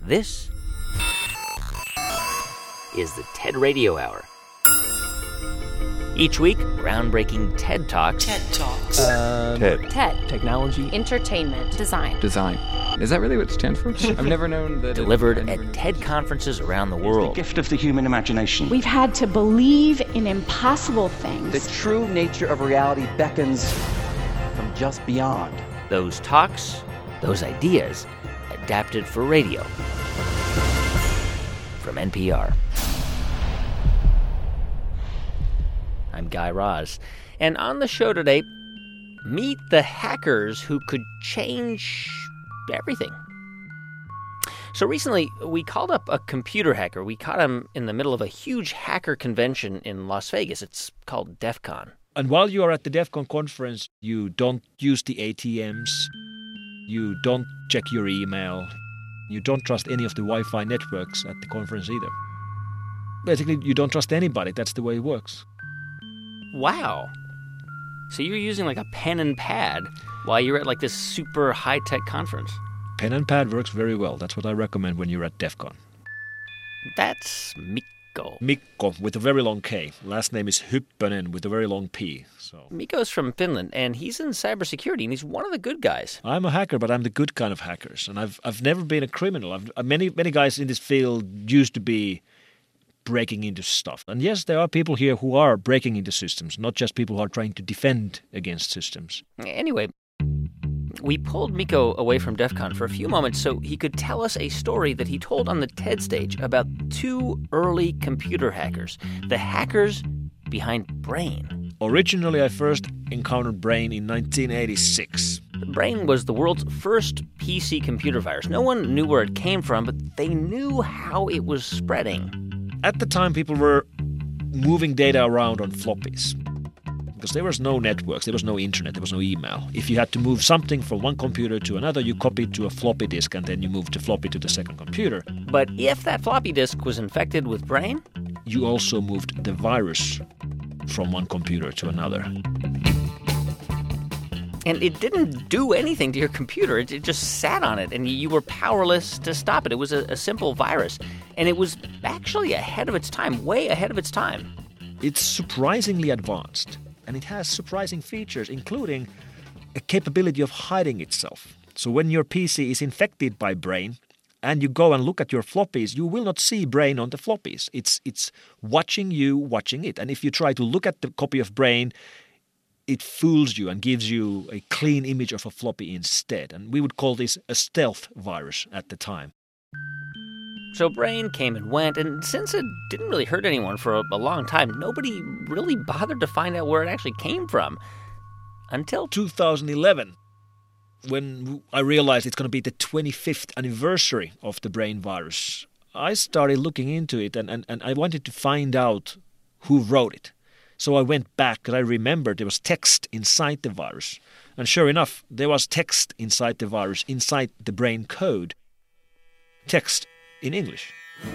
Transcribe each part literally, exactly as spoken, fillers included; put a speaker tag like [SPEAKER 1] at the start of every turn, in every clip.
[SPEAKER 1] This is the TED Radio Hour. Each week, groundbreaking TED Talks.
[SPEAKER 2] TED Talks.
[SPEAKER 3] Uh,
[SPEAKER 4] TED.
[SPEAKER 3] TED. Technology.
[SPEAKER 5] Entertainment. Design.
[SPEAKER 4] Design. Is that really what it stands for? I've never known that.
[SPEAKER 1] Delivered
[SPEAKER 4] it,
[SPEAKER 1] at TED conferences around the world.
[SPEAKER 6] The gift of the human imagination.
[SPEAKER 7] We've had to believe in impossible things.
[SPEAKER 8] The true nature of reality beckons from just beyond.
[SPEAKER 1] Those talks, those ideas, adapted for radio. From N P R. I'm Guy Raz, and on the show today, meet the hackers who could change everything. So recently, we called up a computer hacker. We caught him in the middle of a huge hacker convention in Las Vegas. It's called DEF CON.
[SPEAKER 9] And while you are at the DEF CON conference, you don't use the A T Ms, you don't check your email, you don't trust any of the Wi-Fi networks at the conference either. Basically, you don't trust anybody. That's the way it works.
[SPEAKER 1] Wow. So you're using like a pen and pad while you're at like this super high-tech conference.
[SPEAKER 9] Pen and pad works very well. That's what I recommend when you're at DEF CON.
[SPEAKER 1] That's Mikko.
[SPEAKER 9] Mikko with a very long K. Last name is Hyppönen with a very long P. So
[SPEAKER 1] Mikko's from Finland, and he's in cybersecurity, and he's one of the good guys.
[SPEAKER 9] I'm a hacker, but I'm the good kind of hackers. And I've I've never been a criminal. I've, many many guys in this field used to be breaking into stuff. And yes, there are people here who are breaking into systems, not just people who are trying to defend against systems.
[SPEAKER 1] Anyway, we pulled Mikko away from DEF CON for a few moments so he could tell us a story that he told on the TED stage about two early computer hackers, the hackers behind Brain.
[SPEAKER 9] Originally, I first encountered Brain in nineteen eighty-six.
[SPEAKER 1] Brain was the world's first P C computer virus. No one knew where it came from, but they knew how it was spreading.
[SPEAKER 9] At the time, people were moving data around on floppies because there was no networks, there was no internet, there was no email. If you had to move something from one computer to another, you copied to a floppy disk and then you moved the floppy to the second computer.
[SPEAKER 1] But if that floppy disk was infected with Brain,
[SPEAKER 9] you also moved the virus from one computer to another.
[SPEAKER 1] And it didn't do anything to your computer. It, it just sat on it, and you were powerless to stop it. It was a, a simple virus, and it was actually ahead of its time, way ahead of its time.
[SPEAKER 9] It's surprisingly advanced, and it has surprising features, including a capability of hiding itself. So when your P C is infected by Brain, and you go and look at your floppies, you will not see Brain on the floppies. It's it's watching you, watching it. And if you try to look at the copy of Brain, it fools you and gives you a clean image of a floppy instead. And we would call this a stealth virus at the time.
[SPEAKER 1] So Brain came and went, and since it didn't really hurt anyone for a, a long time, nobody really bothered to find out where it actually came from. Until
[SPEAKER 9] two thousand eleven, when I realized it's going to be the twenty-fifth anniversary of the Brain virus, I started looking into it, and, and, and I wanted to find out who wrote it. So I went back because I remembered there was text inside the virus. And sure enough, there was text inside the virus, inside the Brain code. Text in English.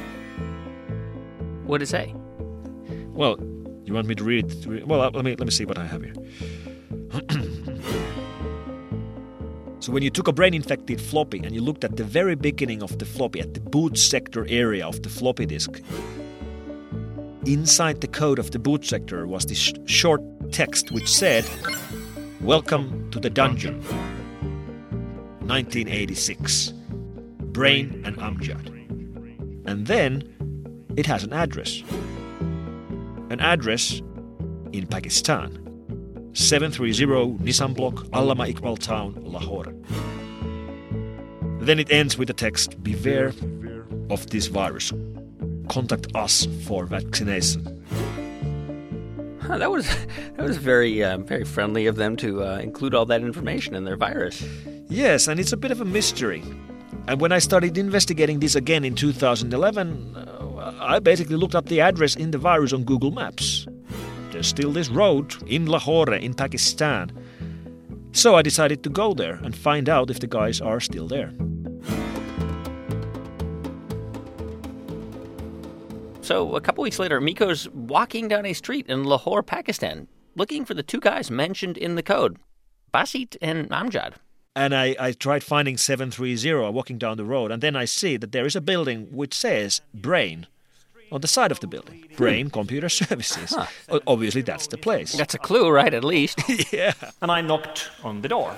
[SPEAKER 1] What did it say?
[SPEAKER 9] Well, you want me to read it? Well, let me, let me see what I have here. So when you took a brain-infected floppy and you looked at the very beginning of the floppy, at the boot sector area of the floppy disk, inside the code of the boot sector was this sh- short text which said, "Welcome to the dungeon, nineteen eighty-six, Brain and Amjad." And then it has an address. An address in Pakistan. seven thirty Nissan Block, Allama Iqbal Town, Lahore. Then it ends with the text, "Beware of this virus. Contact us for vaccination."
[SPEAKER 1] Huh, that was that was very uh, very friendly of them to uh, include all that information in their virus.
[SPEAKER 9] Yes, and it's a bit of a mystery. And when I started investigating this again in two thousand eleven, uh, I basically looked up the address in the virus on Google Maps. There's still this road in Lahore in Pakistan. So I decided to go there and find out if the guys are still there.
[SPEAKER 1] So a couple weeks later, Mikko's walking down a street in Lahore, Pakistan, looking for the two guys mentioned in the code, Basit and Amjad.
[SPEAKER 9] And I, I tried finding seven three zero walking down the road, and then I see that there is a building which says Brain on the side of the building. Brain Computer Services.
[SPEAKER 1] Huh.
[SPEAKER 9] O- Obviously, that's the place.
[SPEAKER 1] That's a clue, right, at least.
[SPEAKER 9] Yeah.
[SPEAKER 2] And I knocked on the door.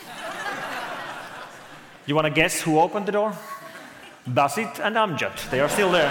[SPEAKER 2] You want to guess who opened the door? Basit and Amjad. They are still there.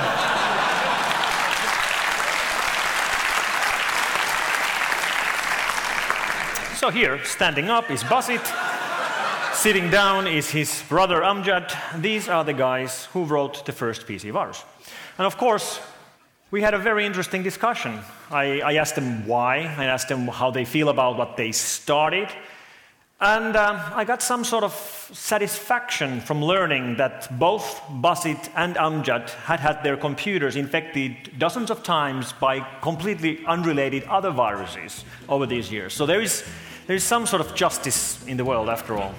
[SPEAKER 2] So here, standing up is Basit. Sitting down is his brother Amjad. These are the guys who wrote the first P C virus. And of course, we had a very interesting discussion. I, I asked them why. I asked them how they feel about what they started. And um, I got some sort of satisfaction from learning that both Basit and Amjad had had their computers infected dozens of times by completely unrelated other viruses over these years. So there is, there is some sort of justice in the world after all.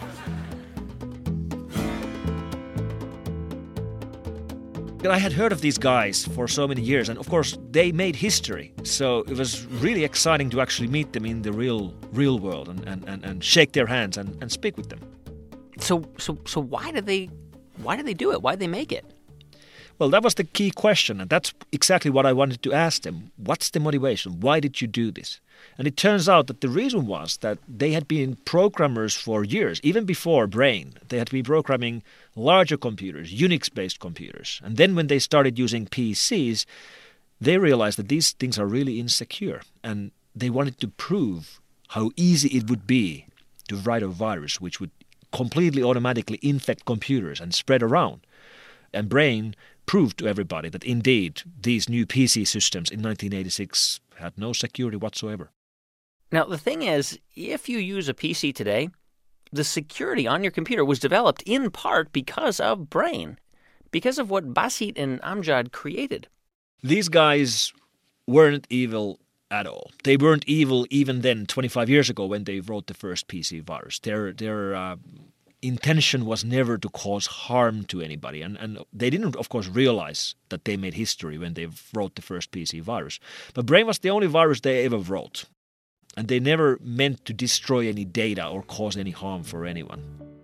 [SPEAKER 9] I had heard of these guys for so many years, and of course they made history. So it was really exciting to actually meet them in the real real world and, and, and, and shake their hands and, and speak with them.
[SPEAKER 1] So so so why did they why did they do it? Why did they make it?
[SPEAKER 9] Well, that was the key question, and that's exactly what I wanted to ask them. What's the motivation? Why did you do this? And it turns out that the reason was that they had been programmers for years, even before Brain. They had been programming larger computers, Unix-based computers. And then when they started using P Cs, they realized that these things are really insecure. And they wanted to prove how easy it would be to write a virus which would completely automatically infect computers and spread around. And Brain proved to everybody that indeed these new P C systems in nineteen eighty-six had no security whatsoever.
[SPEAKER 1] Now, the thing is, if you use a P C today, the security on your computer was developed in part because of Brain, because of what Basit and Amjad created.
[SPEAKER 9] These guys weren't evil at all. They weren't evil even then, twenty-five years ago, when they wrote the first P C virus. Their their uh, intention was never to cause harm to anybody. And, and they didn't, of course, realize that they made history when they wrote the first P C virus. But Brain was the only virus they ever wrote. And they never meant to destroy any data or cause any harm for anyone.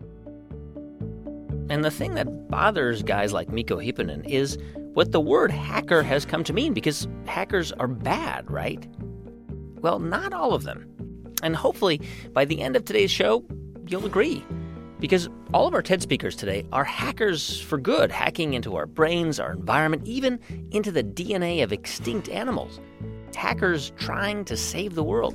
[SPEAKER 1] And the thing that bothers guys like Mikko Hyppönen is what the word hacker has come to mean, because hackers are bad, right? Well, not all of them. And hopefully, by the end of today's show, you'll agree. Because all of our TED speakers today are hackers for good, hacking into our brains, our environment, even into the D N A of extinct animals. Hackers trying to save the world.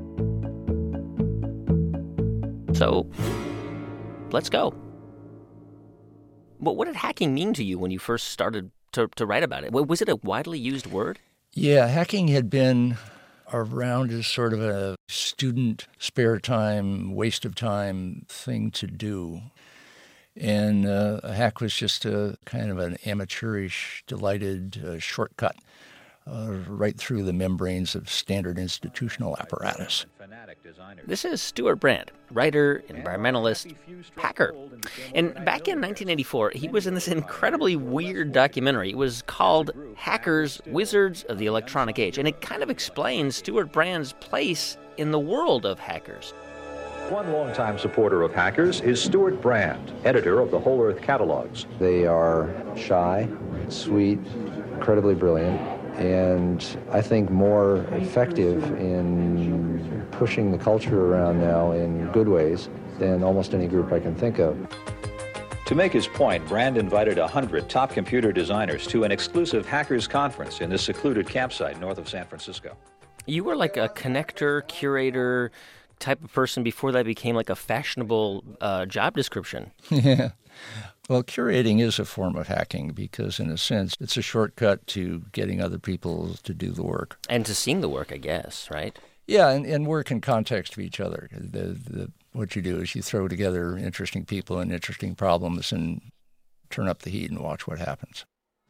[SPEAKER 1] So, let's go. But what did hacking mean to you when you first started to, to write about it? Was it a widely used word?
[SPEAKER 3] Yeah, hacking had been around as sort of a student spare time, waste of time thing to do. And uh, a hack was just a kind of an amateurish, delighted uh, shortcut uh, right through the membranes of standard institutional apparatus.
[SPEAKER 1] This is Stewart Brand, writer, environmentalist, hacker. And back in nineteen eighty-four, he was in this incredibly weird documentary. It was called Hackers, Wizards of the Electronic Age. And it kind of explains Stewart Brand's place in the world of hackers.
[SPEAKER 5] One longtime supporter of hackers is Stewart Brand, editor of the Whole Earth Catalogs.
[SPEAKER 8] They are shy, sweet, incredibly brilliant, and I think more effective in pushing the culture around now in good ways than almost any group I can think of.
[SPEAKER 5] To make his point, Brand invited one hundred top computer designers to an exclusive hackers conference in this secluded campsite north of San Francisco.
[SPEAKER 1] You were like a connector, curator type of person before that became like a fashionable uh, job description.
[SPEAKER 3] Yeah. Well, curating is a form of hacking because, in a sense, it's a shortcut to getting other people to do the work.
[SPEAKER 1] And to seeing the work, I guess, right?
[SPEAKER 3] Yeah, and, and work in context of each other. The, the, what you do is you throw together interesting people and interesting problems and turn up the heat and watch what happens.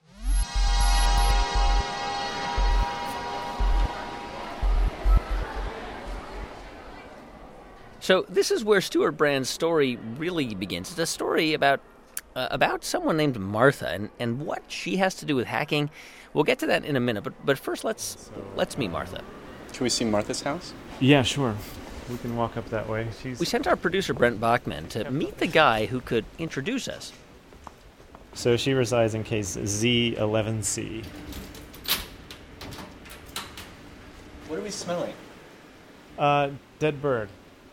[SPEAKER 1] So this is where Stewart Brand's story really begins. It's a story about uh, about someone named Martha and, and what she has to do with hacking. We'll get to that in a minute, but but first let's let's meet Martha.
[SPEAKER 4] Can we see Martha's house?
[SPEAKER 2] Yeah, sure. we can walk up that way. She's...
[SPEAKER 1] We sent our producer, Brent Bachman, to meet the guy who could introduce us.
[SPEAKER 2] So she resides in case Z eleven C.
[SPEAKER 6] What are we smelling?
[SPEAKER 2] Uh, dead bird.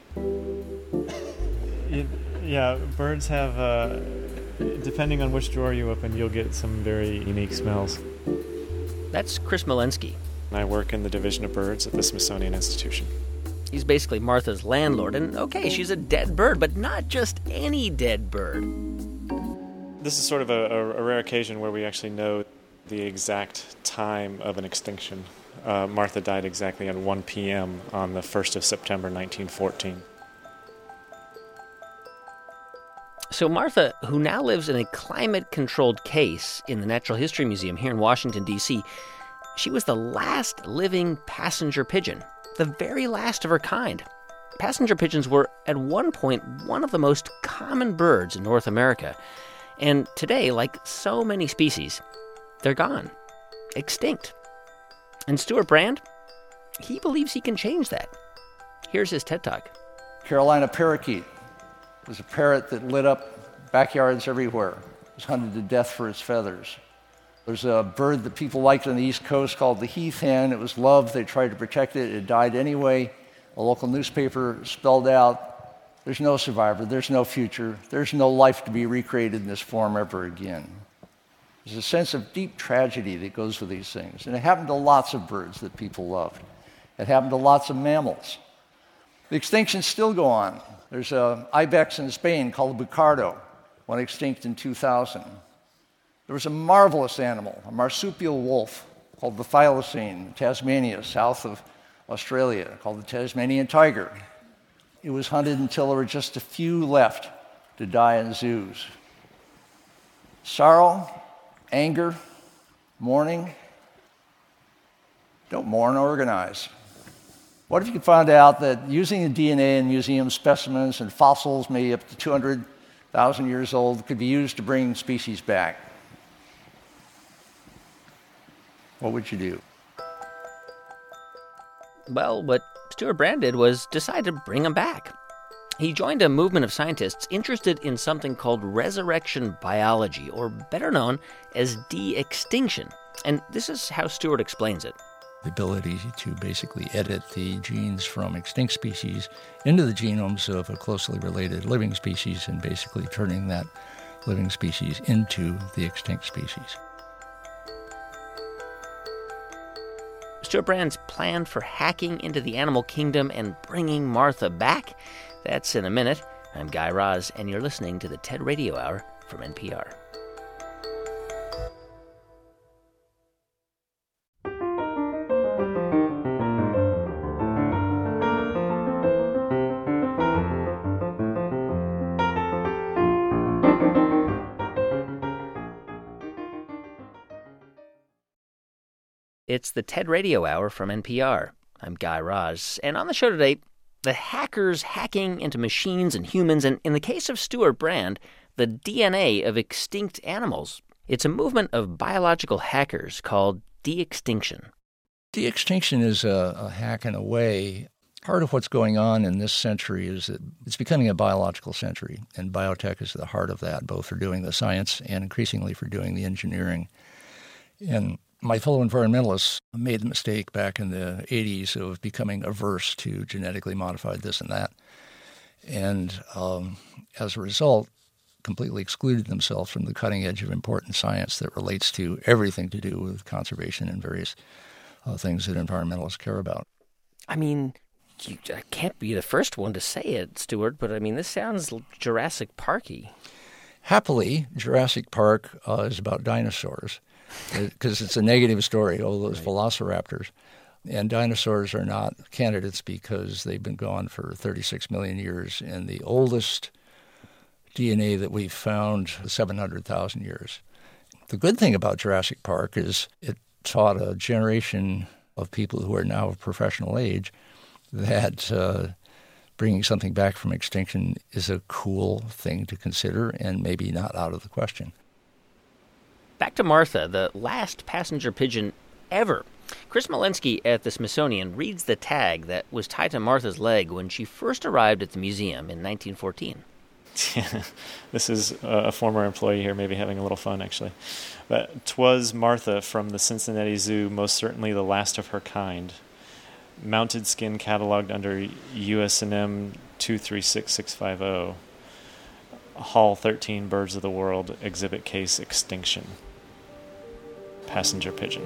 [SPEAKER 2] it, yeah, birds have, uh, depending on which drawer you open, you'll get some very unique smells.
[SPEAKER 1] That's Chris Malensky.
[SPEAKER 2] I work in the Division of Birds at the Smithsonian Institution.
[SPEAKER 1] He's basically Martha's landlord, and okay, she's a dead bird, but not just any dead bird.
[SPEAKER 2] This is sort of a, a, a rare occasion where we actually know the exact time of an extinction. Uh, Martha died exactly at one p.m. on the first of September, nineteen fourteen.
[SPEAKER 1] So Martha, who now lives in a climate-controlled case in the Natural History Museum here in Washington, D C, she was the last living passenger pigeon, the very last of her kind. Passenger pigeons were, at one point, one of the most common birds in North America. And today, like so many species, they're gone, extinct. And Stewart Brand, he believes he can change that. Here's his TED Talk.
[SPEAKER 3] Carolina parakeet was a parrot that lit up backyards everywhere. It was hunted to death for its feathers. There's a bird that people liked on the East Coast called the heath hen. It was loved. They tried to protect it. It died anyway. A local newspaper spelled out, there's no survivor, there's no future, there's no life to be recreated in this form ever again. There's a sense of deep tragedy that goes with these things. And it happened to lots of birds that people loved. It happened to lots of mammals. The extinctions still go on. There's an ibex in Spain called the bucardo, went extinct in two thousand. There was a marvelous animal, a marsupial wolf, called the thylacine in Tasmania, south of Australia, called the Tasmanian tiger. It was hunted until there were just a few left to die in zoos. Sorrow, anger, mourning. Don't mourn, organize. What if you could find out that using the D N A in museum specimens and fossils, maybe up to two hundred thousand years old, could be used to bring species back? What would you do?
[SPEAKER 1] Well, what Stewart Brand did was decide to bring them back. He joined a movement of scientists interested in something called resurrection biology, or better known as de-extinction. And this is how Stewart explains it.
[SPEAKER 3] The ability to basically edit the genes from extinct species into the genomes of a closely related living species and basically turning that living species into the extinct species.
[SPEAKER 1] Stewart Brand's plan for hacking into the animal kingdom and bringing Martha back? That's in a minute. I'm Guy Raz, and you're listening to the TED Radio Hour from N P R. It's the TED Radio Hour from N P R. I'm Guy Raz, and on the show today, the hackers hacking into machines and humans, and in the case of Stewart Brand, the D N A of extinct animals. It's a movement of biological hackers called de-extinction.
[SPEAKER 3] De-extinction is a, a hack in a way. Part of what's going on in this century is that it's becoming a biological century, and biotech is the heart of that, both for doing the science and increasingly for doing the engineering. And my fellow environmentalists made the mistake back in the eighties of becoming averse to genetically modified this and that. And um, as a result, completely excluded themselves from the cutting edge of important science that relates to everything to do with conservation and various uh, things that environmentalists care about.
[SPEAKER 1] I mean, you, I can't be the first one to say it, Stewart, but I mean, this sounds Jurassic Parky.
[SPEAKER 3] Happily, Jurassic Park uh, is about dinosaurs. Because it's a negative story, all those right. velociraptors. And dinosaurs are not candidates because they've been gone for thirty-six million years. And the oldest D N A that we've found is seven hundred thousand years. The good thing about Jurassic Park is it taught a generation of people who are now of professional age that uh, bringing something back from extinction is a cool thing to consider and maybe not out of the question.
[SPEAKER 1] Back to Martha, the last passenger pigeon ever. Chris Malensky at the Smithsonian reads the tag that was tied to Martha's leg when she first arrived at the museum in nineteen fourteen.
[SPEAKER 10] This is a former employee here, maybe having a little fun, actually. But 'twas Martha from the Cincinnati Zoo, most certainly the last of her kind. Mounted skin cataloged under U S N M two three six six five zero. Hall thirteen, Birds of the World, Exhibit Case Extinction. Passenger pigeon.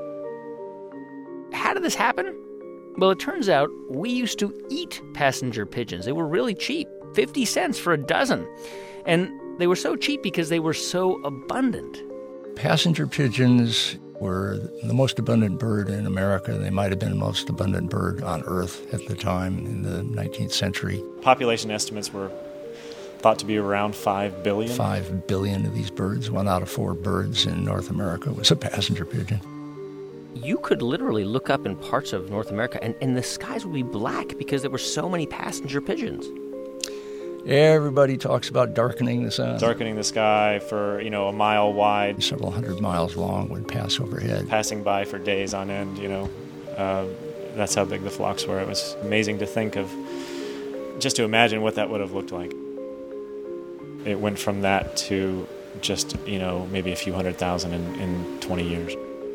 [SPEAKER 1] How did this happen? Well, it turns out we used to eat passenger pigeons. They were really cheap, fifty cents for a dozen. And they were so cheap because they were so abundant.
[SPEAKER 3] Passenger pigeons were the most abundant bird in America. They might have been the most abundant bird on Earth at the time in the nineteenth century.
[SPEAKER 10] Population estimates were thought to be around five billion.
[SPEAKER 3] Five billion of these birds. One out of four birds in North America was a passenger pigeon.
[SPEAKER 1] You could literally look up in parts of North America, and, and the skies would be black because there were so many passenger pigeons.
[SPEAKER 3] Everybody talks about darkening the sun.
[SPEAKER 10] Darkening the sky for, you know, a mile wide.
[SPEAKER 3] Several hundred miles long would pass overhead.
[SPEAKER 10] Passing by for days on end, you know. Uh, that's how big the flocks were. It was amazing to think of, just to imagine what that would have looked like. It went from that to just, you know, maybe a few hundred thousand in, in twenty years.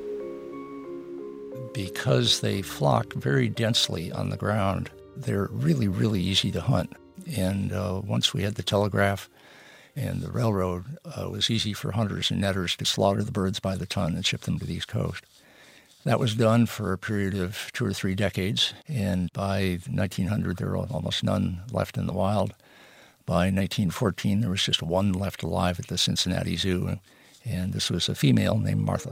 [SPEAKER 3] Because they flock very densely on the ground, they're really, really easy to hunt. And uh, once we had the telegraph and the railroad, uh, it was easy for hunters and netters to slaughter the birds by the ton and ship them to the East Coast. That was done for a period of two or three decades, and by nineteen hundred, there were almost none left in the wild. By nineteen fourteen, there was just one left alive at the Cincinnati Zoo, and this was a female named Martha.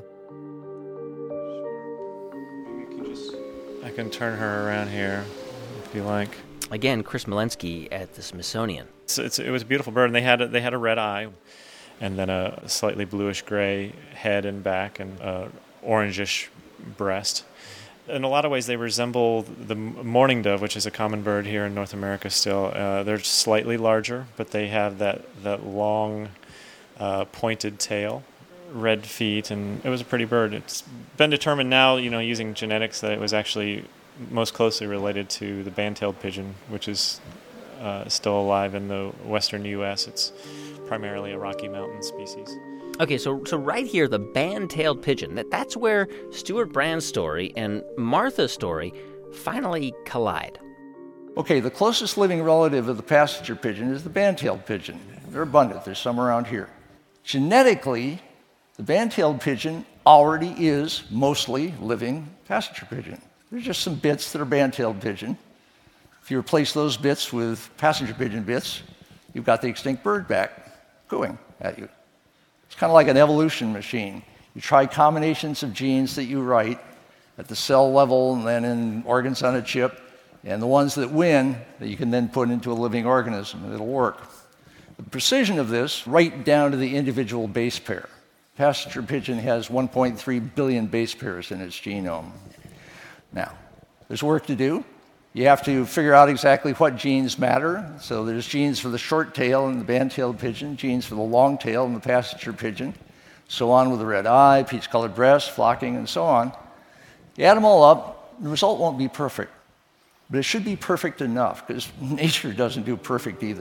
[SPEAKER 10] I can turn her around here if you like.
[SPEAKER 1] Again, Chris Malensky at the Smithsonian.
[SPEAKER 10] It's, it's, it was a beautiful bird, and they had a, they had a red eye, and then a slightly bluish-gray head and back, and a orangish breast. In a lot of ways, they resemble the mourning dove, which is a common bird here in North America still. Uh, they're slightly larger, but they have that, that long, uh, pointed tail, red feet, and it was a pretty bird. It's been determined now, you know, using genetics, that it was actually most closely related to the band-tailed pigeon, which is uh, still alive in the western U S. It's primarily a Rocky Mountain species.
[SPEAKER 1] Okay, so so right here, the band-tailed pigeon, that, that's where Stewart Brand's story and Martha's story finally collide.
[SPEAKER 3] Okay, the closest living relative of the passenger pigeon is the band-tailed pigeon. They're abundant. There's some around here. Genetically, the band-tailed pigeon already is mostly living passenger pigeon. There's just some bits that are band-tailed pigeon. If you replace those bits with passenger pigeon bits, you've got the extinct bird back cooing at you. It's kind of like an evolution machine. You try combinations of genes that you write at the cell level and then in organs on a chip, and the ones that win that you can then put into a living organism, and it'll work. The precision of this, right down to the individual base pair. Passenger pigeon has one point three billion base pairs in its genome. Now, there's work to do. You have to figure out exactly what genes matter. So there's genes for the short tail in the band-tailed pigeon, genes for the long tail in the passenger pigeon, so on with the red eye, peach-colored breast, flocking, and so on. You add them all up, the result won't be perfect. But it should be perfect enough, because nature doesn't do perfect either.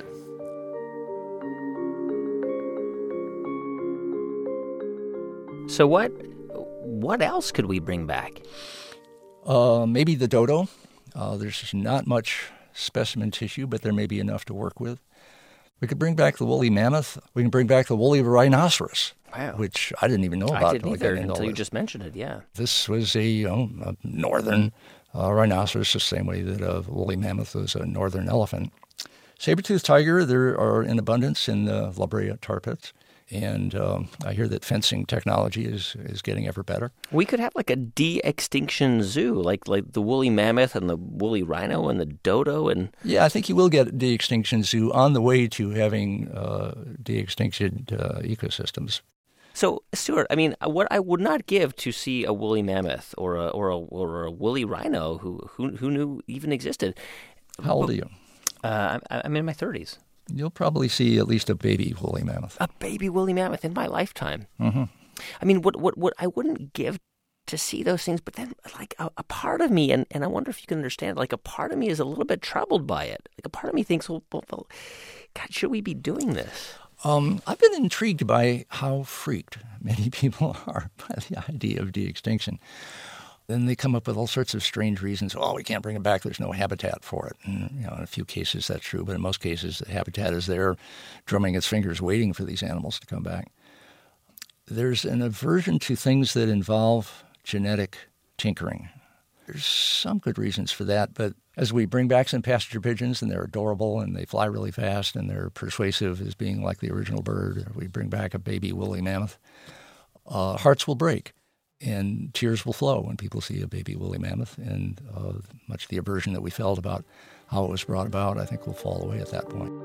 [SPEAKER 1] So what, what else could we bring back?
[SPEAKER 3] Uh, maybe the dodo. Uh, there's not much specimen tissue, but there may be enough to work with. We could bring back the woolly mammoth. We can bring back the woolly rhinoceros,
[SPEAKER 1] wow.
[SPEAKER 3] which I didn't even know about.
[SPEAKER 1] I didn't either
[SPEAKER 3] I
[SPEAKER 1] until you just mentioned it, yeah.
[SPEAKER 3] This was a, you know, a northern uh, rhinoceros, the same way that a woolly mammoth was a northern elephant. Saber-toothed tiger, there are in abundance in the La Brea tar pits. And um, I hear that fencing technology is, is getting ever better.
[SPEAKER 1] We could have like a de-extinction zoo, like like the woolly mammoth and the woolly rhino and the dodo. and
[SPEAKER 3] Yeah, I think you will get a de-extinction zoo on the way to having uh, de-extinction uh, ecosystems.
[SPEAKER 1] So, Stewart, I mean, what I would not give to see a woolly mammoth or a or a, or a woolly rhino who, who who knew even existed.
[SPEAKER 3] How old are you?
[SPEAKER 1] Uh, I'm, I'm in my thirties.
[SPEAKER 3] You'll probably see at least a baby woolly mammoth.
[SPEAKER 1] A baby woolly mammoth in my lifetime.
[SPEAKER 3] Mm-hmm.
[SPEAKER 1] I mean, what what what I wouldn't give to see those things, but then like a, a part of me, and, and I wonder if you can understand, like a part of me is a little bit troubled by it. Like a part of me thinks, well, well, well God, should we be doing this?
[SPEAKER 3] Um, I've been intrigued by how freaked many people are by the idea of de-extinction. Then they come up with all sorts of strange reasons. Oh, we can't bring it back. There's no habitat for it. And, you know, in a few cases that's true, but in most cases the habitat is there, drumming its fingers, waiting for these animals to come back. There's an aversion to things that involve genetic tinkering. There's some good reasons for that, but as we bring back some passenger pigeons and they're adorable and they fly really fast and they're persuasive as being like the original bird, or we bring back a baby woolly mammoth, uh, hearts will break and tears will flow when people see a baby woolly mammoth, and uh, much of the aversion that we felt about how it was brought about, I think, will fall away at that point.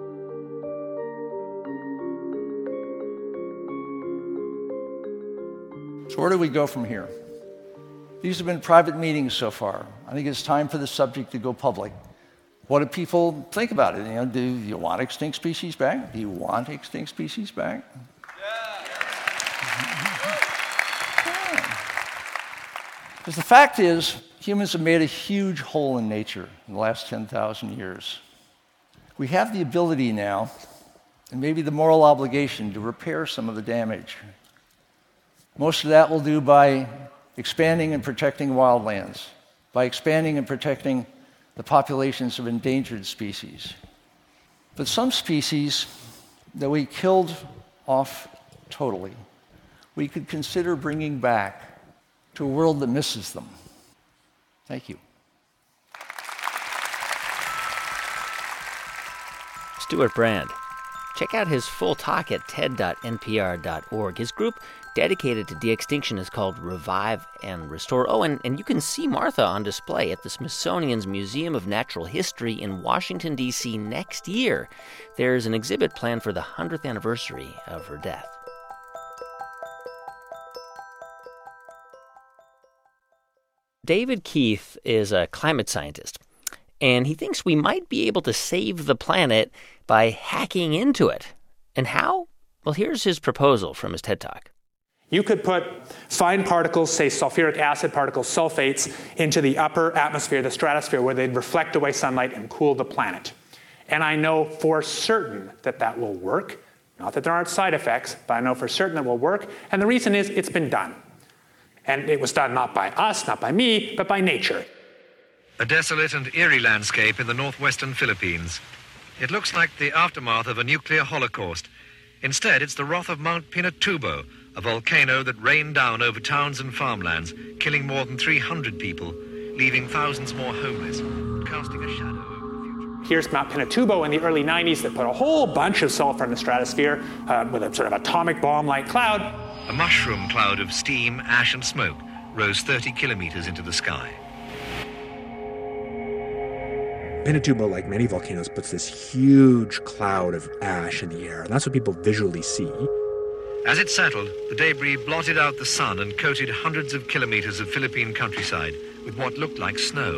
[SPEAKER 3] So where do we go from here? These have been private meetings so far. I think it's time for the subject to go public. What do people think about it? You know, do you want extinct species back? Do you want extinct species back? Because the fact is, humans have made a huge hole in nature in the last ten thousand years. We have the ability now, and maybe the moral obligation, to repair some of the damage. Most of that we'll do by expanding and protecting wildlands, by expanding and protecting the populations of endangered species. But some species that we killed off totally, we could consider bringing back to a world that misses them. Thank you.
[SPEAKER 1] Stewart Brand. Check out his full talk at ted dot n p r dot org. His group dedicated to de-extinction is called Revive and Restore. Oh, and, and you can see Martha on display at the Smithsonian's Museum of Natural History in Washington, D C next year. There's an exhibit planned for the hundredth anniversary of her death. David Keith is a climate scientist, and he thinks we might be able to save the planet by hacking into it. And how? Well, here's his proposal from his TED Talk.
[SPEAKER 11] You could put fine particles, say sulfuric acid particles, sulfates, into the upper atmosphere, the stratosphere, where they'd reflect away sunlight and cool the planet. And I know for certain that that will work. Not that there aren't side effects, but I know for certain that will work. And the reason is it's been done. And it was done not by us, not by me, but by nature.
[SPEAKER 12] A desolate and eerie landscape in the northwestern Philippines. It looks like the aftermath of a nuclear holocaust. Instead, it's the wrath of Mount Pinatubo, a volcano that rained down over towns and farmlands, killing more than three hundred people, leaving thousands more homeless, casting a shadow over the future.
[SPEAKER 11] Here's Mount Pinatubo in the early nineties that put a whole bunch of sulfur in the stratosphere uh, with a sort of atomic bomb-like cloud.
[SPEAKER 12] A mushroom cloud of steam, ash and smoke rose thirty kilometers into the sky.
[SPEAKER 13] Pinatubo, like many volcanoes, puts this huge cloud of ash in the air, and that's what people visually see.
[SPEAKER 12] As it settled, the debris blotted out the sun and coated hundreds of kilometers of Philippine countryside with what looked like snow.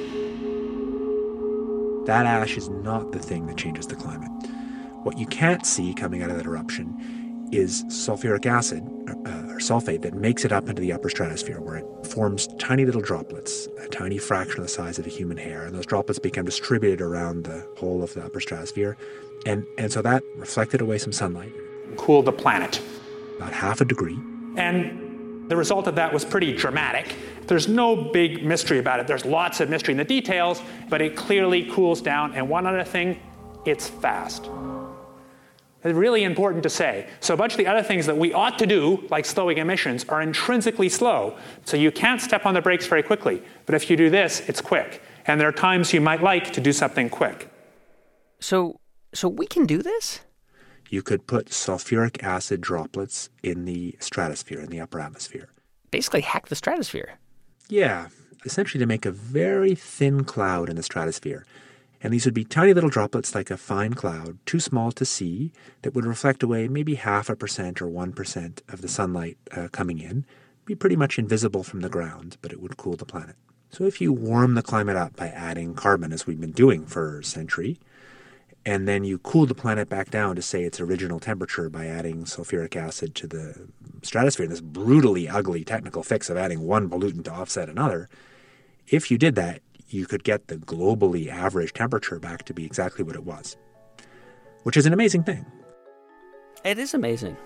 [SPEAKER 13] That ash is not the thing that changes the climate. What you can't see coming out of that eruption is sulfuric acid, uh, or sulfate, that makes it up into the upper stratosphere, where it forms tiny little droplets, a tiny fraction of the size of a human hair, and those droplets become distributed around the whole of the upper stratosphere, and, and so that reflected away some sunlight.
[SPEAKER 11] Cooled the planet.
[SPEAKER 13] About half a degree.
[SPEAKER 11] And the result of that was pretty dramatic. There's no big mystery about it. There's lots of mystery in the details, but it clearly cools down. And one other thing, it's fast. It's really important to say. So a bunch of the other things that we ought to do, like slowing emissions, are intrinsically slow. So you can't step on the brakes very quickly. But if you do this, it's quick. And there are times you might like to do something quick.
[SPEAKER 1] So, so we can do this?
[SPEAKER 13] You could put sulfuric acid droplets in the stratosphere, in the upper atmosphere.
[SPEAKER 1] Basically hack the stratosphere.
[SPEAKER 13] Yeah, essentially to make a very thin cloud in the stratosphere. And these would be tiny little droplets like a fine cloud, too small to see, that would reflect away maybe half a percent or one percent of the sunlight uh, coming in. Be pretty much invisible from the ground, but it would cool the planet. So if you warm the climate up by adding carbon, as we've been doing for a century, and then you cool the planet back down to, say, its original temperature by adding sulfuric acid to the stratosphere, this brutally ugly technical fix of adding one pollutant to offset another, if you did that, you could get the globally average temperature back to be exactly what it was, which is an amazing thing.
[SPEAKER 1] It is amazing.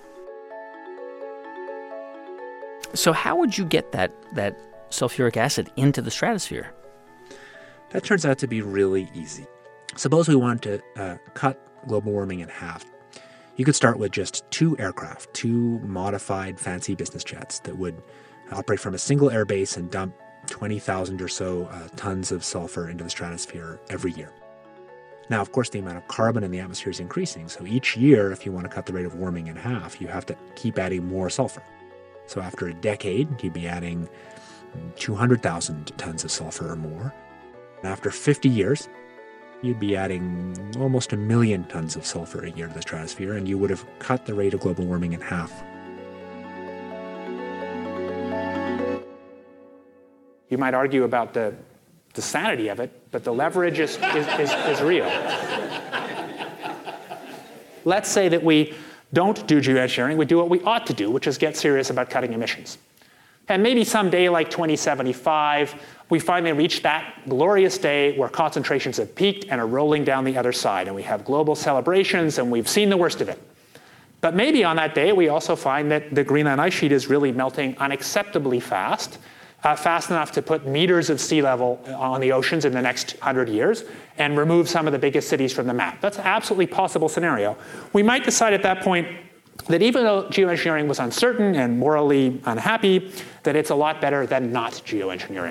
[SPEAKER 1] So how would you get that, that sulfuric acid into the stratosphere?
[SPEAKER 13] That turns out to be really easy. Suppose we wanted to uh, cut global warming in half. You could start with just two aircraft, two modified fancy business jets that would operate from a single airbase and dump twenty thousand or so uh, tons of sulfur into the stratosphere every year. Now, of course, the amount of carbon in the atmosphere is increasing. So each year, if you want to cut the rate of warming in half, you have to keep adding more sulfur. So after a decade, you'd be adding two hundred thousand tons of sulfur or more. And after fifty years, you'd be adding almost a million tons of sulfur a year to the stratosphere, and you would have cut the rate of global warming in half.
[SPEAKER 11] You might argue about the, the sanity of it, but the leverage is, is, is, is real. Let's say that we don't do geoengineering, we do what we ought to do, which is get serious about cutting emissions. And maybe someday, like twenty seventy-five, we finally reach that glorious day where concentrations have peaked and are rolling down the other side, and we have global celebrations, and we've seen the worst of it. But maybe on that day, we also find that the Greenland ice sheet is really melting unacceptably fast, uh, fast enough to put meters of sea level on the oceans in the next hundred years and remove some of the biggest cities from the map. That's an absolutely possible scenario. We might decide at that point that even though geoengineering was uncertain and morally unhappy, that it's a lot better than not geoengineering.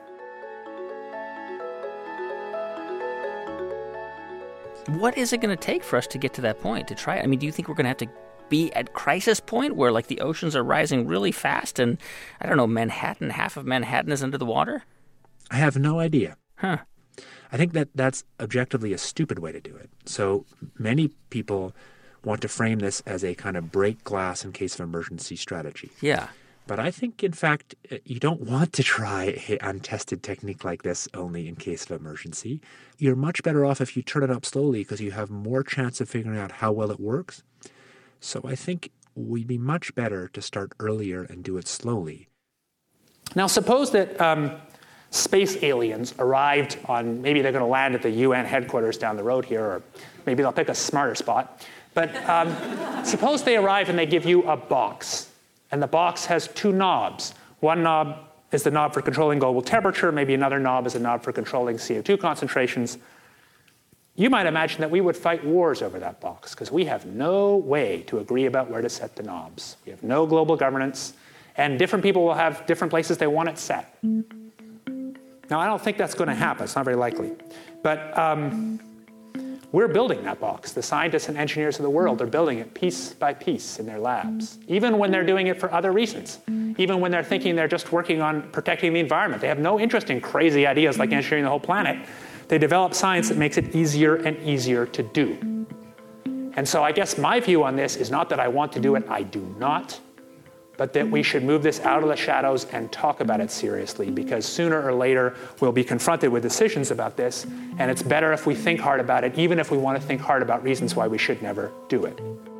[SPEAKER 1] What is it going to take for us to get to that point, to try it? I mean, do you think we're going to have to be at crisis point where, like, the oceans are rising really fast and, I don't know, Manhattan, half of Manhattan is under the water?
[SPEAKER 13] I have no idea.
[SPEAKER 1] Huh.
[SPEAKER 13] I think that that's objectively a stupid way to do it. So many people want to frame this as a kind of break glass in case of emergency strategy.
[SPEAKER 1] Yeah.
[SPEAKER 13] But I think, in fact, you don't want to try an untested technique like this only in case of emergency. You're much better off if you turn it up slowly because you have more chance of figuring out how well it works. So I think we'd be much better to start earlier and do it slowly.
[SPEAKER 11] Now, suppose that um, space aliens arrived on, maybe they're going to land at the U N headquarters down the road here, or maybe they'll pick a smarter spot. But um, suppose they arrive and they give you a box. And the box has two knobs. One knob is the knob for controlling global temperature. Maybe another knob is a knob for controlling C O two concentrations. You might imagine that we would fight wars over that box because we have no way to agree about where to set the knobs. We have no global governance, and different people will have different places they want it set. Now, I don't think that's going to happen. It's not very likely. But um, we're building that box. The scientists and engineers of the world are building it piece by piece in their labs, even when they're doing it for other reasons, even when they're thinking they're just working on protecting the environment. They have no interest in crazy ideas like engineering the whole planet. They develop science that makes it easier and easier to do. And so I guess my view on this is not that I want to do it, I do not, but that we should move this out of the shadows and talk about it seriously, because sooner or later we'll be confronted with decisions about this, and it's better if we think hard about it, even if we want to think hard about reasons why we should never do it.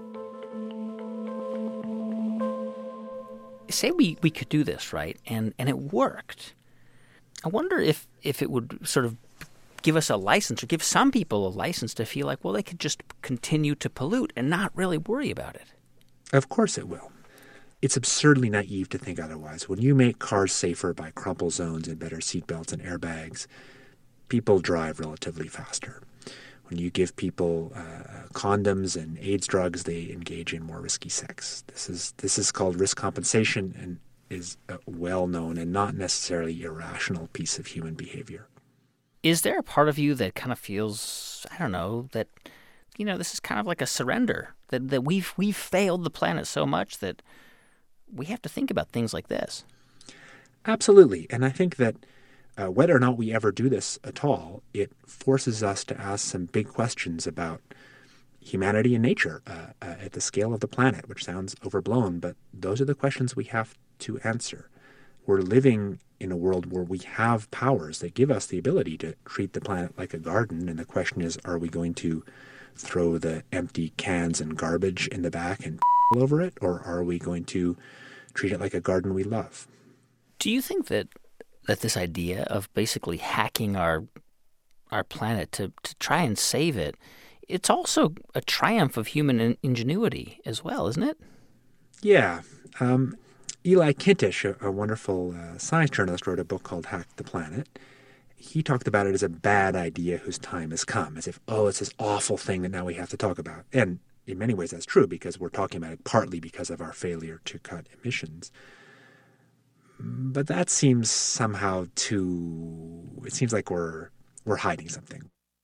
[SPEAKER 1] Say we, we could do this, right, and, and it worked. I wonder if, if it would sort of give us a license, or give some people a license to feel like, well, they could just continue to pollute and not really worry about it.
[SPEAKER 13] Of course it will. It's absurdly naive to think otherwise. When you make cars safer by crumple zones and better seatbelts and airbags, people drive relatively faster. When you give people uh, condoms and AIDS drugs, they engage in more risky sex. This is this is called risk compensation and is a well-known and not necessarily irrational piece of human behavior.
[SPEAKER 1] Is there a part of you that kind of feels, I don't know, that, you know, this is kind of like a surrender, that, that we've we've failed the planet so much that we have to think about things like this?
[SPEAKER 13] Absolutely. And I think that uh, whether or not we ever do this at all, it forces us to ask some big questions about humanity and nature uh, uh, at the scale of the planet, which sounds overblown, but those are the questions we have to answer. We're living in a world where we have powers that give us the ability to treat the planet like a garden, and the question is, are we going to throw the empty cans and garbage in the back and all over it? Or are we going to treat it like a garden we love?
[SPEAKER 1] Do you think that that this idea of basically hacking our our planet to, to try and save it, it's also a triumph of human in- ingenuity as well, isn't it?
[SPEAKER 13] Yeah. Um, Eli Kintish, a, a wonderful uh, science journalist, wrote a book called Hack the Planet. He talked about it as a bad idea whose time has come, as if, oh, it's this awful thing that now we have to talk about. And in many ways that's true, because we're talking about it partly because of our failure to cut emissions. But that seems somehow too... It seems like we're we're hiding something.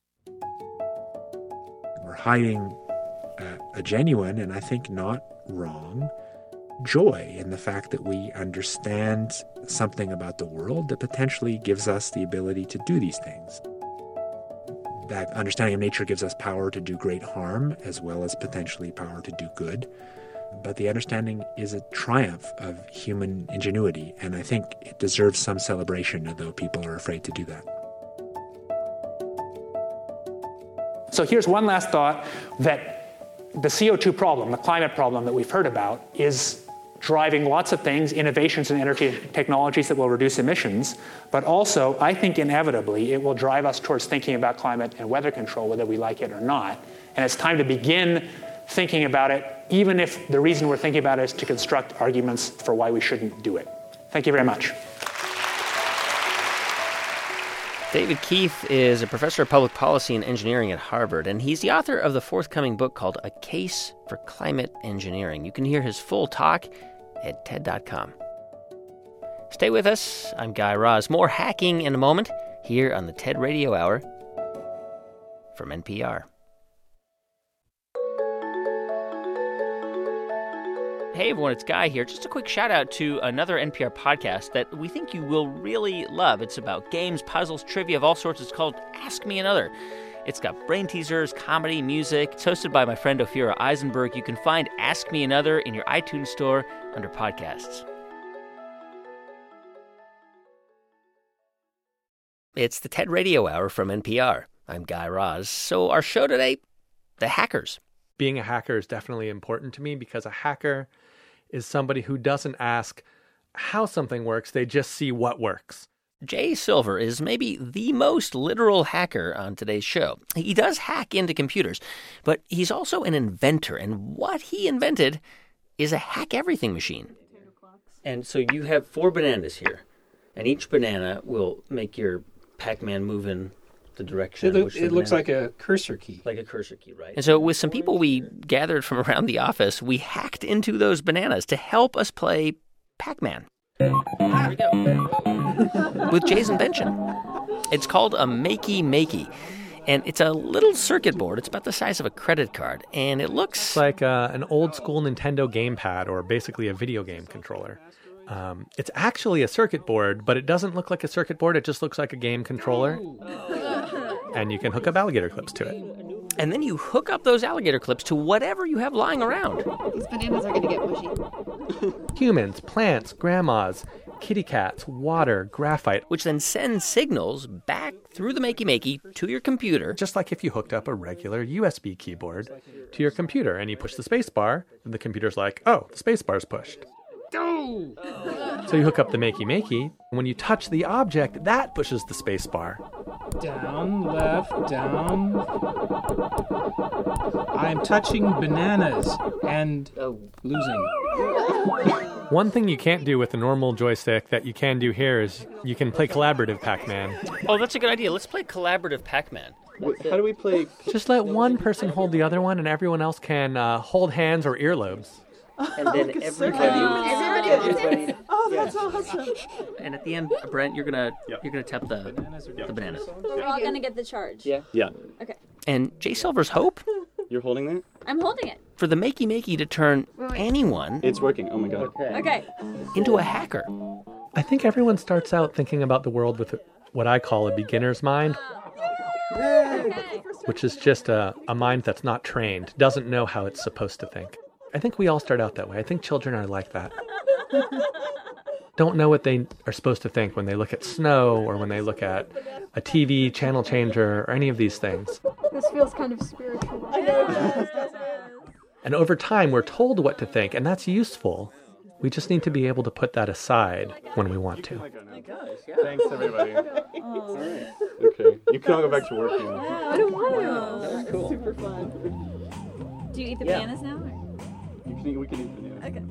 [SPEAKER 13] We're hiding a, a genuine, and I think not wrong, joy in the fact that we understand something about the world that potentially gives us the ability to do these things. That understanding of nature gives us power to do great harm as well as potentially power to do good. But the understanding is a triumph of human ingenuity, and I think it deserves some celebration, although people are afraid to do that.
[SPEAKER 11] So here's one last thought, that the C O two problem, the climate problem that we've heard about, is driving lots of things, innovations in energy technologies that will reduce emissions, but also, I think inevitably, it will drive us towards thinking about climate and weather control, whether we like it or not. And it's time to begin thinking about it, even if the reason we're thinking about it is to construct arguments for why we shouldn't do it. Thank you very much.
[SPEAKER 1] David Keith is a professor of public policy and engineering at Harvard, and he's the author of the forthcoming book called A Case for Climate Engineering. You can hear his full talk at T E D dot com. Stay with us. I'm Guy Raz. More hacking in a moment here on the TED Radio Hour from N P R. Hey everyone, it's Guy here. Just a quick shout out to another N P R podcast that we think you will really love. It's about games, puzzles, trivia of all sorts. It's called Ask Me Another. It's got brain teasers, comedy, music. It's hosted by my friend Ophira Eisenberg. You can find Ask Me Another in your iTunes store under podcasts. It's the TED Radio Hour from N P R. I'm Guy Raz. So our show today, the hackers.
[SPEAKER 14] Being a hacker is definitely important to me because a hacker is somebody who doesn't ask how something works, they just see what works.
[SPEAKER 1] Jay Silver is maybe the most literal hacker on today's show. He does hack into computers, but he's also an inventor, and what he invented is a hack-everything machine. And so you have four bananas here, and each banana will make your Pac-Man move in the direction.
[SPEAKER 15] It, look, it looks like a cursor key.
[SPEAKER 1] Like a cursor key, right. And so with some people we gathered from around the office, we hacked into those bananas to help us play Pac-Man. Here we go. With Jay's invention. It's called a Makey Makey. And it's a little circuit board. It's about the size of a credit card. And it looks...
[SPEAKER 14] It's like uh, an old-school Nintendo gamepad, or basically a video game controller. Um, it's actually a circuit board, but it doesn't look like a circuit board. It just looks like a game controller. And you can hook up alligator clips to it.
[SPEAKER 1] And then you hook up those alligator clips to whatever you have lying around.
[SPEAKER 16] These bananas are going to get mushy.
[SPEAKER 14] Humans, plants, grandmas, kitty cats, water, graphite.
[SPEAKER 1] Which then sends signals back through the Makey Makey to your computer.
[SPEAKER 14] Just like if you hooked up a regular U S B keyboard to your computer and you push the space bar, and the computer's like, oh, the space bar's pushed. So you hook up the Makey Makey, and when you touch the object, that pushes the space bar.
[SPEAKER 15] Down, left, down. I'm touching bananas and uh, losing.
[SPEAKER 14] One thing you can't do with a normal joystick that you can do here is you can play collaborative Pac-Man.
[SPEAKER 1] Oh, that's a good idea. Let's play collaborative Pac-Man.
[SPEAKER 6] How do we play?
[SPEAKER 14] Just let one person hold the other one, and everyone else can uh, hold hands or earlobes.
[SPEAKER 1] And then
[SPEAKER 16] oh,
[SPEAKER 1] everybody,
[SPEAKER 16] everybody, everybody oh, that's awesome!
[SPEAKER 1] And at the end, Brent, you're gonna yep. you're gonna tap the bananas yep. the bananas.
[SPEAKER 16] We're all gonna get the charge.
[SPEAKER 6] Yeah. Yeah.
[SPEAKER 16] Okay.
[SPEAKER 1] And Jay Silver's hope.
[SPEAKER 6] You're holding that?
[SPEAKER 16] I'm holding it.
[SPEAKER 1] For the Makey Makey to turn anyone.
[SPEAKER 6] It's working. Oh my god.
[SPEAKER 16] Okay. Okay.
[SPEAKER 1] Into a hacker.
[SPEAKER 14] I think everyone starts out thinking about the world with what I call a beginner's mind.
[SPEAKER 16] Okay.
[SPEAKER 14] Which is just a, a mind that's not trained, doesn't know how it's supposed to think. I think we all start out that way. I think children are like that. Don't know what they are supposed to think when they look at snow or when they look at a T V channel changer or any of these things.
[SPEAKER 16] This feels kind of spiritual. I know it does, doesn't it?
[SPEAKER 14] And over time, we're told what to think, and that's useful. We just need to be able to put that aside when we want to.
[SPEAKER 6] Thanks, everybody. All right. Okay. You can all go back to work now.
[SPEAKER 16] I don't want to.
[SPEAKER 6] Wow, that's cool.
[SPEAKER 16] Super fun. Do you eat the
[SPEAKER 6] Yeah.
[SPEAKER 16] bananas now? Or?
[SPEAKER 6] You can eat, we can eat bananas.
[SPEAKER 16] Okay.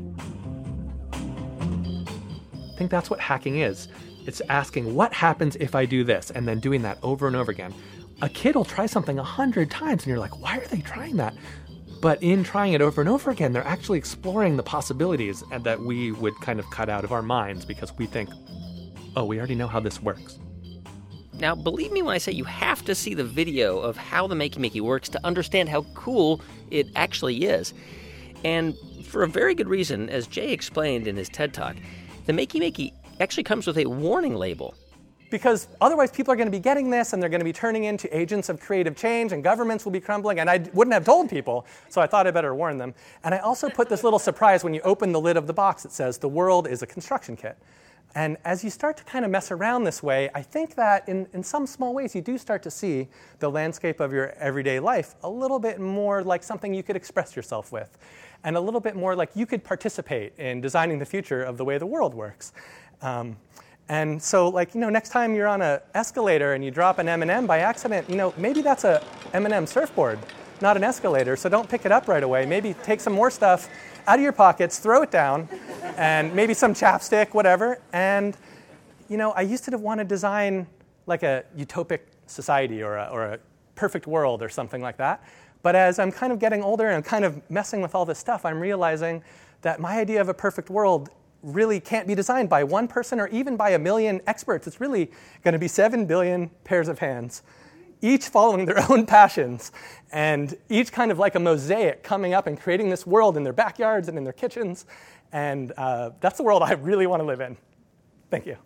[SPEAKER 14] I think that's what hacking is. It's asking, what happens if I do this? And then doing that over and over again. A kid will try something a hundred times, and you're like, why are they trying that? But in trying it over and over again, they're actually exploring the possibilities that we would kind of cut out of our minds because we think, oh, we already know how this works.
[SPEAKER 1] Now, believe me when I say you have to see the video of how the Makey Makey works to understand how cool it actually is. And for a very good reason, as Jay explained in his TED Talk, the Makey Makey actually comes with a warning label.
[SPEAKER 17] Because otherwise people are going to be getting this and they're going to be turning into agents of creative change and governments will be crumbling, and I wouldn't have told people, so I thought I better warn them. And I also put this little surprise when you open the lid of the box. It says, the world is a construction kit. And as you start to kind of mess around this way, I think that in, in some small ways you do start to see the landscape of your everyday life a little bit more like something you could express yourself with, and a little bit more like you could participate in designing the future of the way the world works. Um, And so, like, you know, next time you're on an escalator and you drop an M and M by accident, you know, maybe that's a M and M surfboard, not an escalator, so don't pick it up right away. Maybe take some more stuff out of your pockets, throw it down, and maybe some chapstick, whatever. And, you know, I used to want to design like a utopic society or a, or a perfect world or something like that. But as I'm kind of getting older and kind of messing with all this stuff, I'm realizing that my idea of a perfect world really can't be designed by one person or even by a million experts. It's really going to be seven billion pairs of hands, each following their own passions, and each kind of like a mosaic coming up and creating this world in their backyards and in their kitchens. And uh, that's the world I really want to live in. Thank you.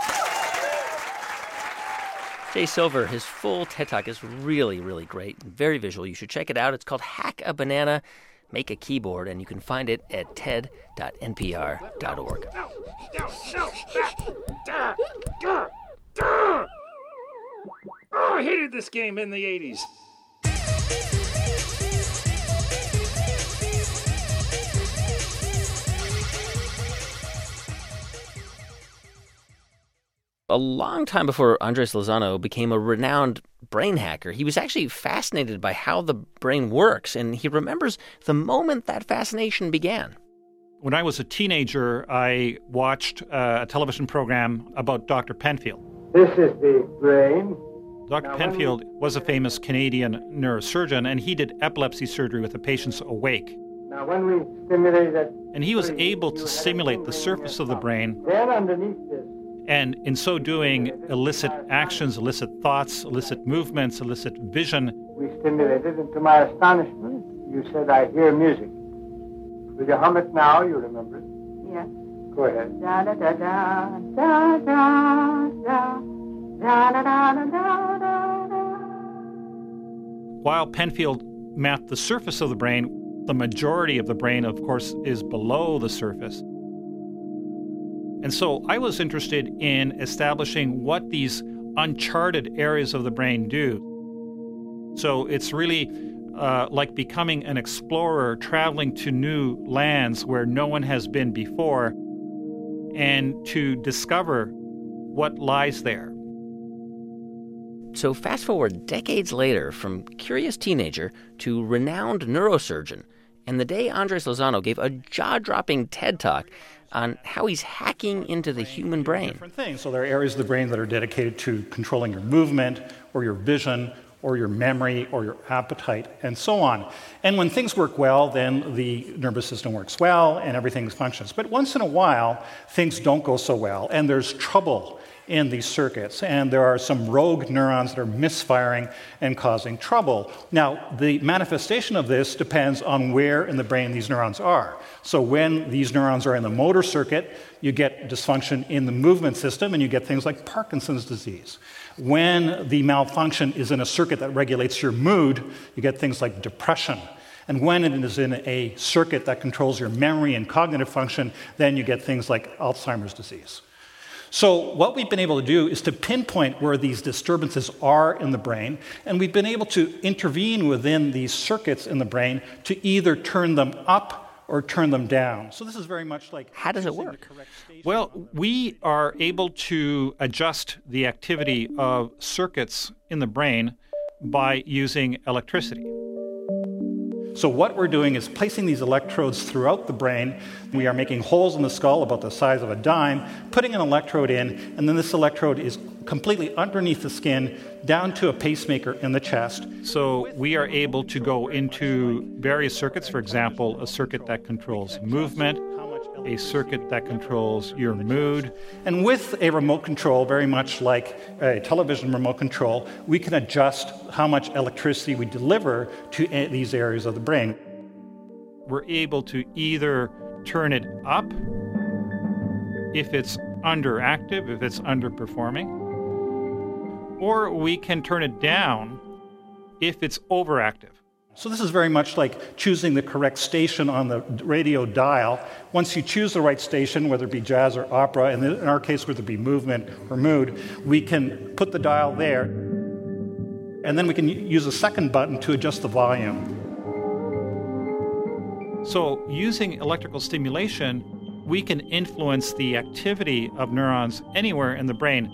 [SPEAKER 1] Jay Silver, his full TED Talk is really, really great, very visual. You should check it out. It's called Hack a Banana, Make a Keyboard, and you can find it at ted dot n p r dot org.
[SPEAKER 18] Oh, I hated this game in the eighties.
[SPEAKER 1] A long time before Andres Lozano became a renowned brain hacker, he was actually fascinated by how the brain works, and he remembers the moment that fascination began.
[SPEAKER 19] When I was a teenager, I watched uh, a television program about Doctor Penfield.
[SPEAKER 20] This is the brain.
[SPEAKER 19] Doctor Now, Penfield we... was a famous Canadian neurosurgeon, and he did epilepsy surgery with the patients awake.
[SPEAKER 20] Now, when we stimulate that...
[SPEAKER 19] And he was able to simulate the surface of the brain.
[SPEAKER 20] Then underneath this,
[SPEAKER 19] and in so doing, elicit actions, elicit thoughts, elicit movements, elicit vision.
[SPEAKER 20] We stimulated, and to my astonishment, you said, I hear music. Will you hum it now? You remember it?
[SPEAKER 16] Yes.
[SPEAKER 20] Go ahead.
[SPEAKER 16] Da da da da da da da da da da da da da.
[SPEAKER 19] While Penfield mapped the surface of the brain, the majority of the brain, of course, is below the surface. And so I was interested in establishing what these uncharted areas of the brain do. So it's really uh, like becoming an explorer, traveling to new lands where no one has been before, and to discover what lies there.
[SPEAKER 1] So fast forward decades later, from curious teenager to renowned neurosurgeon, and the day Andres Lozano gave a jaw-dropping TED Talk on how he's hacking into the human brain.
[SPEAKER 19] Different things. So there are areas of the brain that are dedicated to controlling your movement or your vision or your memory or your appetite and so on. And when things work well, then the nervous system works well and everything functions. But once in a while, things don't go so well and there's trouble in these circuits, and there are some rogue neurons that are misfiring and causing trouble. Now, the manifestation of this depends on where in the brain these neurons are. So when these neurons are in the motor circuit, you get dysfunction in the movement system, and you get things like Parkinson's disease. When the malfunction is in a circuit that regulates your mood, you get things like depression. And when it is in a circuit that controls your memory and cognitive function, then you get things like Alzheimer's disease. So what we've been able to do is to pinpoint where these disturbances are in the brain, and we've been able to intervene within these circuits in the brain to either turn them up or turn them down. So this is very much like...
[SPEAKER 1] How does it work?
[SPEAKER 21] Well, we are able to adjust the activity of circuits in the brain by using electricity.
[SPEAKER 19] So what we're doing is placing these electrodes throughout the brain. We are making holes in the skull about the size of a dime, putting an electrode in, and then this electrode is completely underneath the skin down to a pacemaker in the chest.
[SPEAKER 21] So we are able to go into various circuits, for example, a circuit that controls movement, a circuit that controls your mood.
[SPEAKER 19] And with a remote control, very much like a television remote control, we can adjust how much electricity we deliver to these areas of the brain.
[SPEAKER 21] We're able to either turn it up if it's underactive, if it's underperforming, or we can turn it down if it's overactive.
[SPEAKER 19] So this is very much like choosing the correct station on the radio dial. Once you choose the right station, whether it be jazz or opera, and in our case, whether it be movement or mood, we can put the dial there, and then we can use a second button to adjust the volume.
[SPEAKER 21] So using electrical stimulation, we can influence the activity of neurons anywhere in the brain.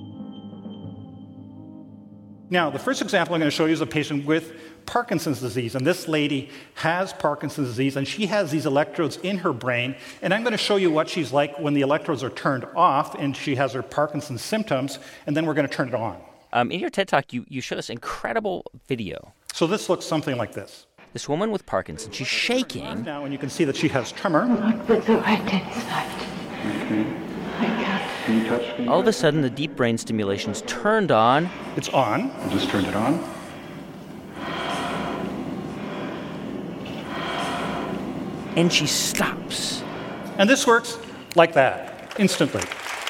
[SPEAKER 19] Now, the first example I'm going to show you is a patient with Parkinson's disease. And this lady has Parkinson's disease, and she has these electrodes in her brain. And I'm going to show you what she's like when the electrodes are turned off and she has her Parkinson's symptoms, and then we're going to turn it on.
[SPEAKER 1] Um, in your TED Talk, you, you showed us incredible video.
[SPEAKER 19] So this looks something like this.
[SPEAKER 1] This woman with Parkinson's, she's shaking.
[SPEAKER 19] Now, and you can see that she has tremor.
[SPEAKER 6] Can you touch me?
[SPEAKER 1] All of a sudden, the deep brain stimulation's turned on.
[SPEAKER 19] It's on.
[SPEAKER 6] I just turned it on.
[SPEAKER 1] And she stops.
[SPEAKER 19] And this works like that, instantly.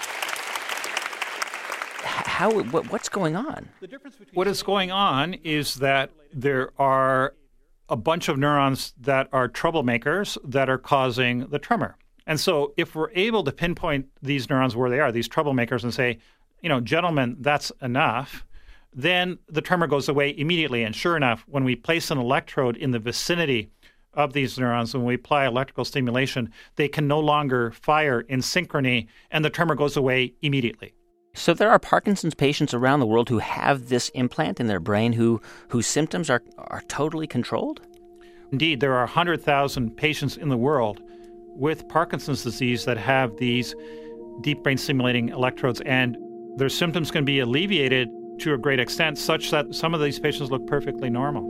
[SPEAKER 1] How? What, what's going on?
[SPEAKER 21] What is going on is that there are a bunch of neurons that are troublemakers that are causing the tremor. And so if we're able to pinpoint these neurons where they are, these troublemakers, and say, you know, gentlemen, that's enough, then the tremor goes away immediately. And sure enough, when we place an electrode in the vicinity of these neurons, when we apply electrical stimulation, they can no longer fire in synchrony, and the tremor goes away immediately.
[SPEAKER 1] So there are Parkinson's patients around the world who have this implant in their brain who whose symptoms are, are totally controlled?
[SPEAKER 21] Indeed, there are one hundred thousand patients in the world with Parkinson's disease that have these deep brain stimulating electrodes, and their symptoms can be alleviated to a great extent such that some of these patients look perfectly normal.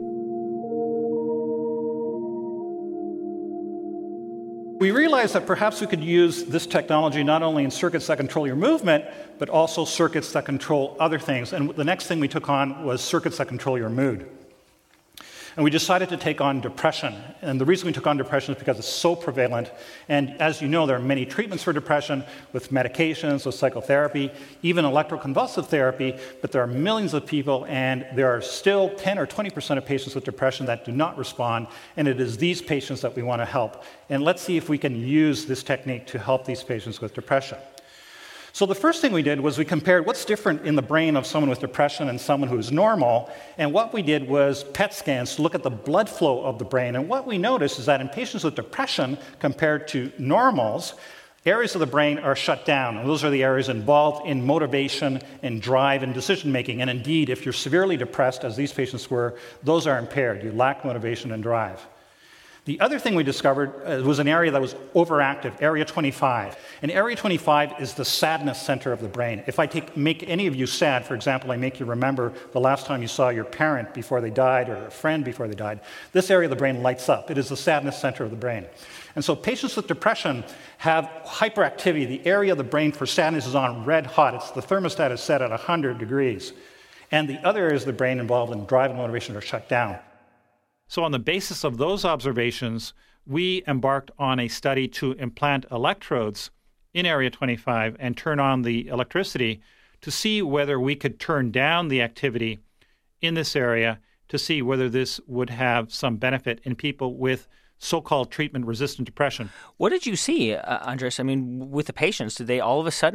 [SPEAKER 19] We realized that perhaps we could use this technology not only in circuits that control your movement, but also circuits that control other things. And the next thing we took on was circuits that control your mood. And we decided to take on depression. And the reason we took on depression is because it's so prevalent. And as you know, there are many treatments for depression with medications, with psychotherapy, even electroconvulsive therapy. But there are millions of people, and there are still ten or twenty percent of patients with depression that do not respond. And it is these patients that we want to help. And let's see if we can use this technique to help these patients with depression. So the first thing we did was we compared what's different in the brain of someone with depression and someone who's normal. And what we did was P E T scans to look at the blood flow of the brain. And what we noticed is that in patients with depression compared to normals, areas of the brain are shut down. And those are the areas involved in motivation and drive and decision-making. And indeed, if you're severely depressed, as these patients were, those are impaired. You lack motivation and drive. The other thing we discovered uh, was an area that was overactive, area twenty-five. And area twenty-five is the sadness center of the brain. If I take, make any of you sad, for example, I make you remember the last time you saw your parent before they died or a friend before they died, this area of the brain lights up. It is the sadness center of the brain. And so patients with depression have hyperactivity. The area of the brain for sadness is on red hot. It's the thermostat is set at one hundred degrees. And the other areas of the brain involved in drive and motivation are shut down.
[SPEAKER 21] So on the basis of those observations, we embarked on a study to implant electrodes in area twenty-five and turn on the electricity to see whether we could turn down the activity in this area to see whether this would have some benefit in people with so-called treatment-resistant depression.
[SPEAKER 1] What did you see, uh, Andres? I mean, with the patients, did they all of a sudden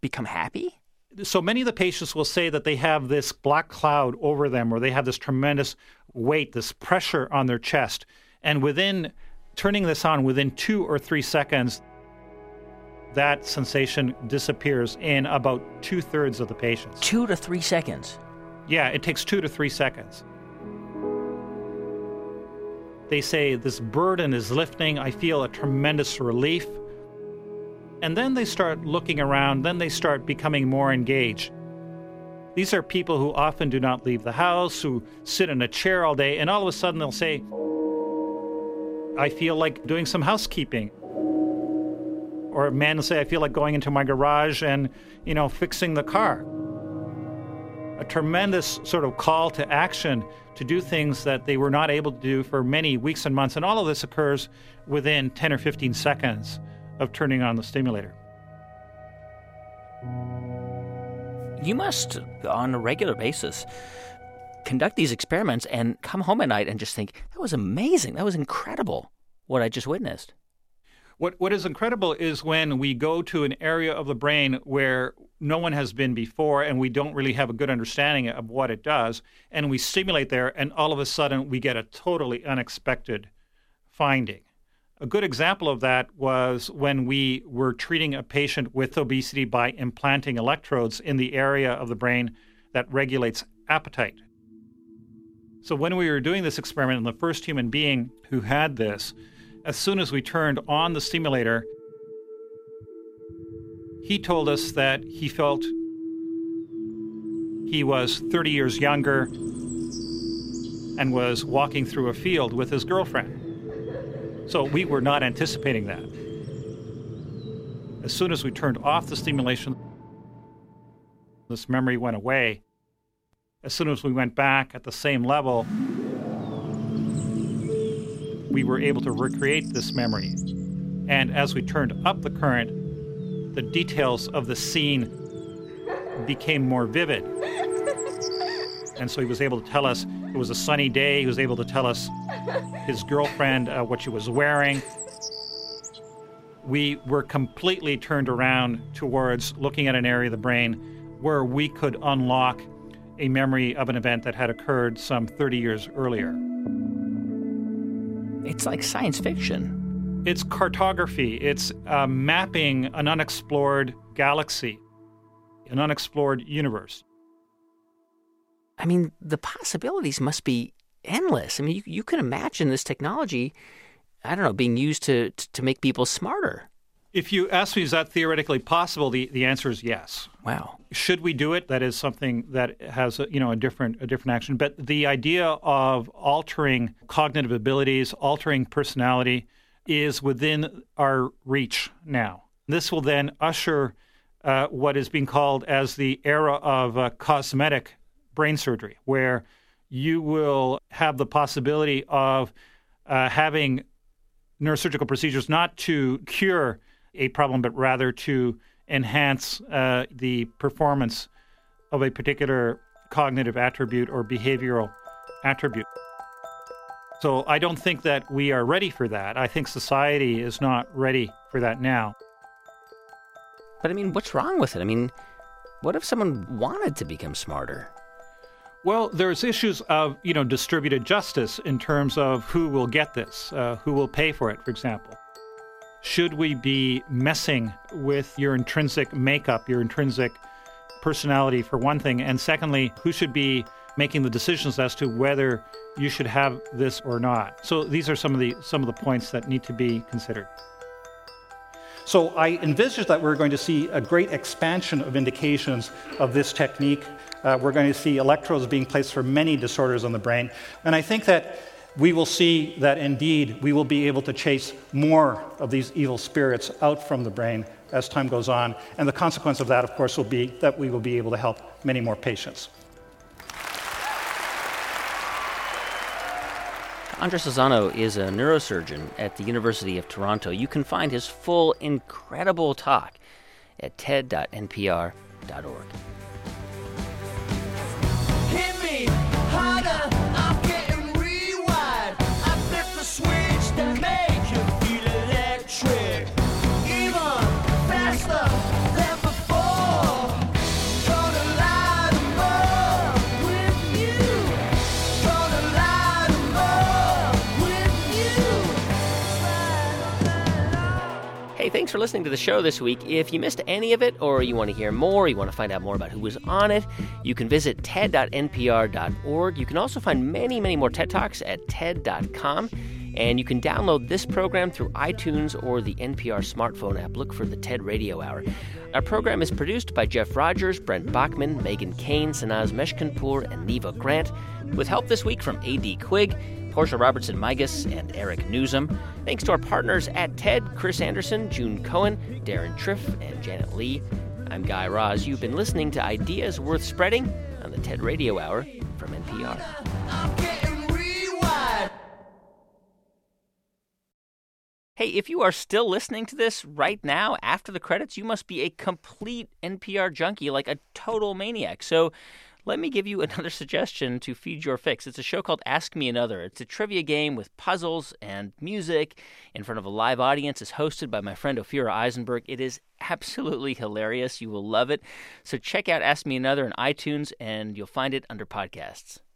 [SPEAKER 1] become happy?
[SPEAKER 21] So many of the patients will say that they have this black cloud over them, or they have this tremendous weight, this pressure on their chest. And within turning this on, within two or three seconds, that sensation disappears in about two-thirds of the patients.
[SPEAKER 1] Two to three seconds?
[SPEAKER 21] Yeah, it takes two to three seconds. They say, this burden is lifting. I feel a tremendous relief. And then they start looking around. Then they start becoming more engaged. These are people who often do not leave the house, who sit in a chair all day, and all of a sudden they'll say, I feel like doing some housekeeping. Or a man will say, I feel like going into my garage and, you know, fixing the car. A tremendous sort of call to action to do things that they were not able to do for many weeks and months. And all of this occurs within ten or fifteen seconds of turning on the stimulator.
[SPEAKER 1] You must, on a regular basis, conduct these experiments and come home at night and just think, that was amazing, that was incredible, what I just witnessed.
[SPEAKER 21] What What is incredible is when we go to an area of the brain where no one has been before and we don't really have a good understanding of what it does, and we stimulate there, and all of a sudden we get a totally unexpected finding. A good example of that was when we were treating a patient with obesity by implanting electrodes in the area of the brain that regulates appetite. So when we were doing this experiment in the first human being who had this, as soon as we turned on the stimulator, he told us that he felt he was thirty years younger and was walking through a field with his girlfriend. So we were not anticipating that. As soon as we turned off the stimulation, this memory went away. As soon as we went back at the same level, we were able to recreate this memory. And as we turned up the current, the details of the scene became more vivid. And so he was able to tell us it was a sunny day. He was able to tell us his girlfriend, uh, what she was wearing. We were completely turned around towards looking at an area of the brain where we could unlock a memory of an event that had occurred some thirty years earlier.
[SPEAKER 1] It's like science fiction.
[SPEAKER 21] It's cartography. It's uh, mapping an unexplored galaxy, an unexplored universe.
[SPEAKER 1] I mean, the possibilities must be endless. I mean, you, you can imagine this technology, I don't know, being used to, to, to make people smarter.
[SPEAKER 21] If you ask me, is that theoretically possible? The, the answer is yes.
[SPEAKER 1] Wow.
[SPEAKER 21] Should we do it? That is something that has a, you know, a different a different action. But the idea of altering cognitive abilities, altering personality, is within our reach now. This will then usher uh, what is being called as the era of uh, cosmetic brain surgery, where you will have the possibility of uh, having neurosurgical procedures not to cure a problem, but rather to enhance uh, the performance of a particular cognitive attribute or behavioral attribute. So I don't think that we are ready for that. I think society is not ready for that now.
[SPEAKER 1] But I mean, what's wrong with it? I mean, what if someone wanted to become smarter?
[SPEAKER 21] Well, there's issues of, you know, distributed justice in terms of who will get this, uh, who will pay for it, for example. Should we be messing with your intrinsic makeup, your intrinsic personality, for one thing? And secondly, who should be making the decisions as to whether you should have this or not? So these are some of the some of the points that need to be considered.
[SPEAKER 19] So I envisage that we're going to see a great expansion of indications of this technique. Uh, we're going to see electrodes being placed for many disorders on the brain. And I think that we will see that indeed we will be able to chase more of these evil spirits out from the brain as time goes on. And the consequence of that, of course, will be that we will be able to help many more patients.
[SPEAKER 1] Andres Lozano is a neurosurgeon at the University of Toronto. You can find his full, incredible talk at ted dot n p r dot org.
[SPEAKER 16] Hit me harder, I'm getting rewired. I flip the switch that make you feel electric. Even faster than before.
[SPEAKER 1] thanks for listening to the show this week. If you missed any of it, or you want to hear more, you want to find out more about who was on it, you can visit ted dot n p r dot org. You can also find many, many more TED Talks at ted dot com. And you can download this program through iTunes or the N P R smartphone app. Look for the TED Radio Hour. Our program is produced by Jeff Rogers, Brent Bachman, Megan Kane, Sanaz Meshkanpour, and Neva Grant, with help this week from A D Quigg, Portia Robertson-Migas, and Eric Newsom. Thanks to our partners at TED, Chris Anderson, June Cohen, Darren Triff, and Janet Lee. I'm Guy Raz. You've been listening to Ideas Worth Spreading on the TED Radio Hour from N P R. Hey, if you are still listening to this right now after the credits, you must be a complete N P R junkie, like a total maniac. So let me give you another suggestion to feed your fix. It's a show called Ask Me Another. It's a trivia game with puzzles and music in front of a live audience. It's hosted by my friend Ophira Eisenberg. It is absolutely hilarious. You will love it. So check out Ask Me Another on iTunes, and you'll find it under podcasts.